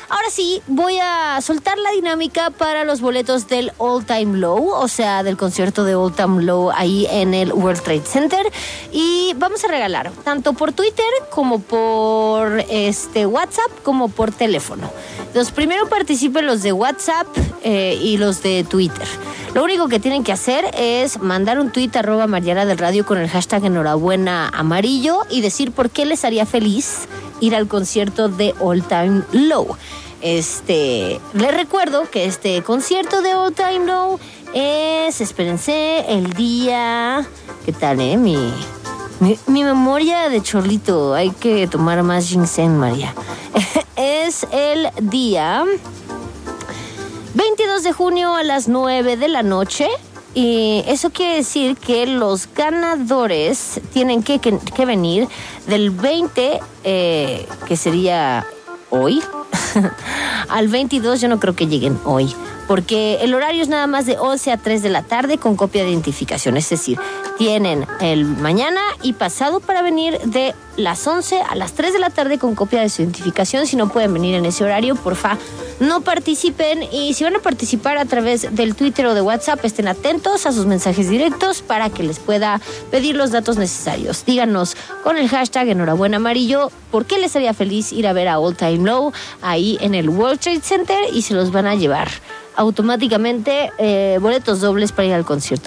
Ahora sí, voy a soltar la dinámica para los boletos del All Time Low, o sea, del concierto de All Time Low ahí en el World Trade Center. Y vamos a regalar tanto por Twitter como por WhatsApp como por teléfono. Los primero participen los de WhatsApp y los de Twitter. Lo único que tienen que hacer es mandar un tweet @Mariana del Radio con el hashtag enhorabuena amarillo y decir por qué les haría feliz ir al concierto de All Time Low. Les recuerdo que este concierto de All Time Low es, espérense, el día... ¿Qué tal, Mi memoria de chorlito, hay que tomar más ginseng, María. Es el día 22 de junio a las 9 de la noche. Y eso quiere decir que los ganadores tienen que venir del 20, que sería hoy, al 22. Yo no creo que lleguen hoy, porque el horario es nada más de 11 a 3 de la tarde con copia de identificación. Es decir, tienen el mañana y pasado para venir de las 11 a las 3 de la tarde con copia de su identificación. Si no pueden venir en ese horario, porfa, no participen. Y si van a participar a través del Twitter o de WhatsApp, estén atentos a sus mensajes directos para que les pueda pedir los datos necesarios. Díganos con el hashtag enhorabuena amarillo por qué les haría feliz ir a ver a All Time Low ahí en el World Trade Center y se los van a llevar automáticamente boletos dobles para ir al concierto.